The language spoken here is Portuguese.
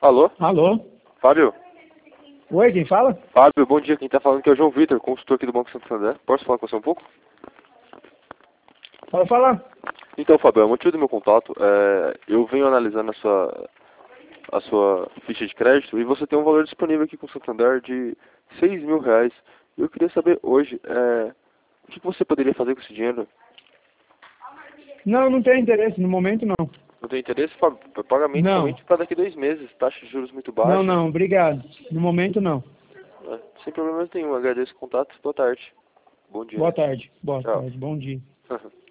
Alô? Alô? Fábio? Oi, quem fala? Fábio, bom dia. Quem tá falando aqui é o João Vitor, consultor aqui do Banco Santander. Posso falar com você um pouco? Pode falar. Então, Fábio, o motivo do meu contato é... Eu venho analisando a sua ficha de crédito e você tem um valor disponível aqui com o Santander de R$ 6.000. Eu queria saber hoje, o que você poderia fazer com esse dinheiro? Não, não tenho interesse, no momento não. Não tem interesse, Fábio? Pagamento Não, somente para daqui a 2 meses. Taxa de juros muito não, baixa. não, obrigado. No momento não. Sem problema nenhum. Agradeço o contato. Boa tarde. Bom dia. Boa tarde, Tchau. bom dia.